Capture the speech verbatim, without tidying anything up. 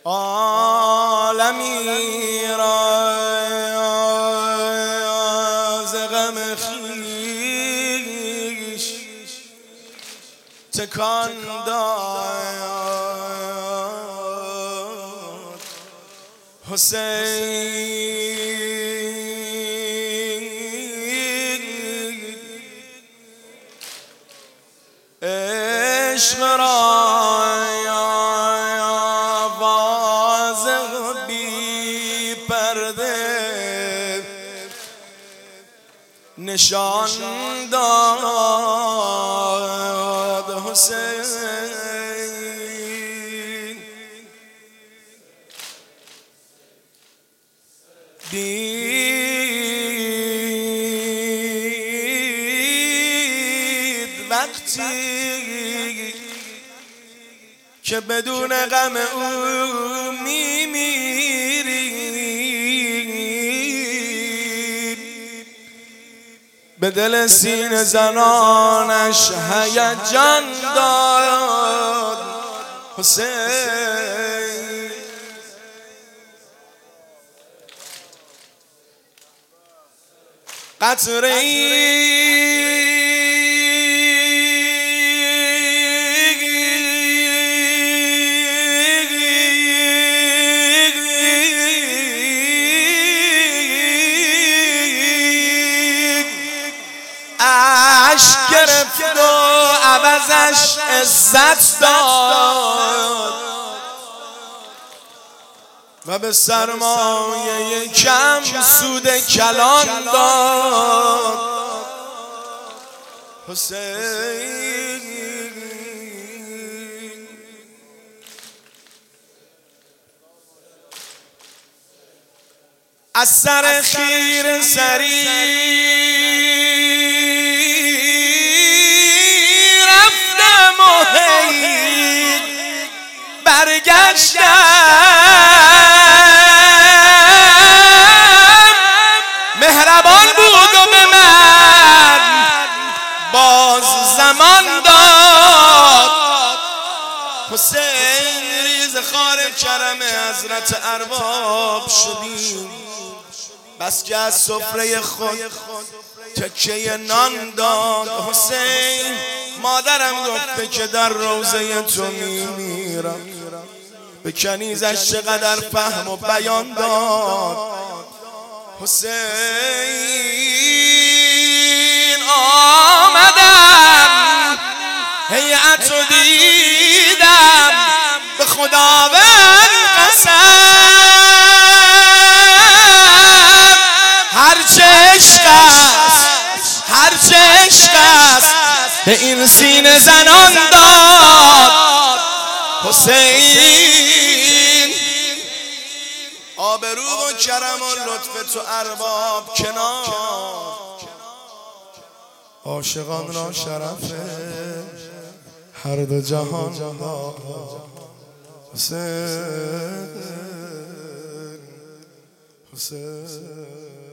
عالمی را ز غم خویش تکان داد. حسین عشق را واضح بی پرده نشان داد. حسین دید وقتی که بدون غم او میمیری، به دل سینه زنانش هیجان داد. حسین قطره‌ای اشک گرفت و عوضش عزت داد و به سرمایه کم سود کلان داد. حسین از سر خیر سری رفتم و هی برگشتم، مهربان بود و به من باز زمان داد. حسین ریز خار کرم حضرت ارباب شدیم، بس که از سفره خود تکه نان داد. حسین مادرم گفته که در روضه تو میمیرم، به کنیزش چقدر فهم و بیان داد. حسین آمدم هیئت رو دیدم، به خداوند قسم هرچه عشق است هرچه عشق است به این سینه زنان داد. حسین آبرو و کرم و لطف تو ارباب کنار، عاشقان را شرف هر دو جهان داد. حسین حسین